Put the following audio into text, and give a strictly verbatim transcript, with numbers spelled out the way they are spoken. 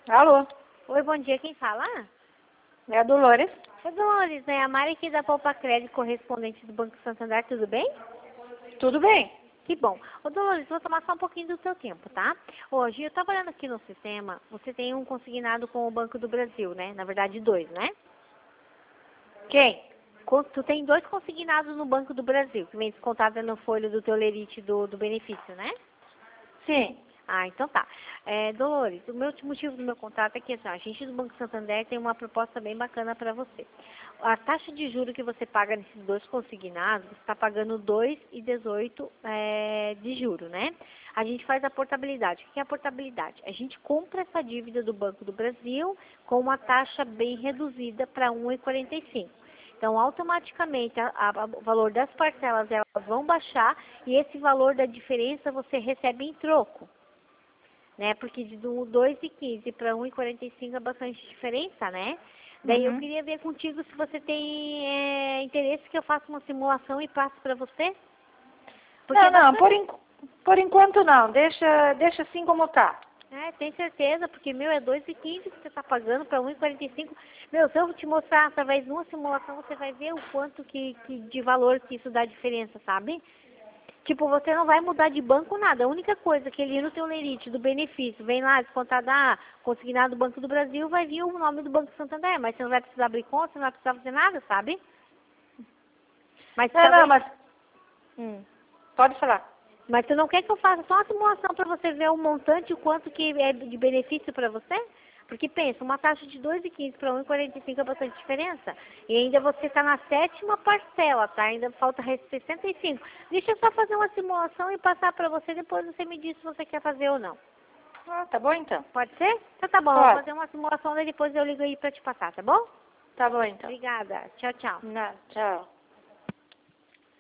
Alô, Oi, bom dia. Quem fala? é a Dolores. Oi, Dolores, é a Mari aqui da Poupa Crédito, correspondente do Banco Santander, tudo bem? Tudo bem? Que bom. Ô, Dolores, vou tomar só um pouquinho do seu tempo, tá? Hoje, eu estava olhando aqui no sistema, você tem um consignado com o Banco do Brasil, né? Na verdade, dois, né? Quem? Co- Tu tem dois consignados no Banco do Brasil, que vem descontado no folha do teu lerite do, do benefício, né? Sim. Ah, então tá. É, Dolores, o meu, motivo do meu contato é que assim, a gente do Banco Santander tem uma proposta bem bacana para você. A taxa de juros que você paga nesses dois consignados, você está pagando dois vírgula dezoito é, de juro, né? A gente faz a portabilidade. O que é a portabilidade? A gente compra essa dívida do Banco do Brasil com uma taxa bem reduzida para um vírgula quarenta e cinco. Então, automaticamente, a, a, o valor das parcelas elas vão baixar e esse valor da diferença você recebe em troco, né? Porque de do dois vírgula quinze para um vírgula quarenta e cinco é bastante diferença, né? Daí eu Uhum. queria ver contigo se você tem é, interesse que eu faça uma simulação e passe para você. Porque é Não, não, bastante. por, en- por enquanto não. Deixa, deixa assim como tá. É, tem certeza, porque meu é dois vírgula quinze que você está pagando para um vírgula quarenta e cinco. Meu, se eu te mostrar através de uma simulação, você vai ver o quanto que, que de valor que isso dá diferença, sabe? Tipo, você não vai mudar de banco nada. A única coisa que ele no teu lerite do benefício vem lá descontar da consignado do Banco do Brasil, vai vir o nome do Banco Santander, mas você não vai precisar abrir conta, você não vai precisar fazer nada, sabe? Mas Não, não, talvez. mas Hum. pode falar. Mas você não quer que eu faça só uma simulação para você ver o montante, o quanto que é de benefício para você? Porque pensa, uma taxa de dois vírgula quinze para um vírgula quarenta e cinco é bastante diferença. E ainda você está na sétima parcela, tá? Ainda falta sessenta e cinco. Deixa eu só fazer uma simulação e passar para você, depois você me diz se você quer fazer ou não. Ah, tá bom então. Pode ser? Então tá bom, eu vou Pode. fazer uma simulação e depois eu ligo aí para te passar, tá bom? Tá bom então. Obrigada. Tchau, tchau. Não, tchau.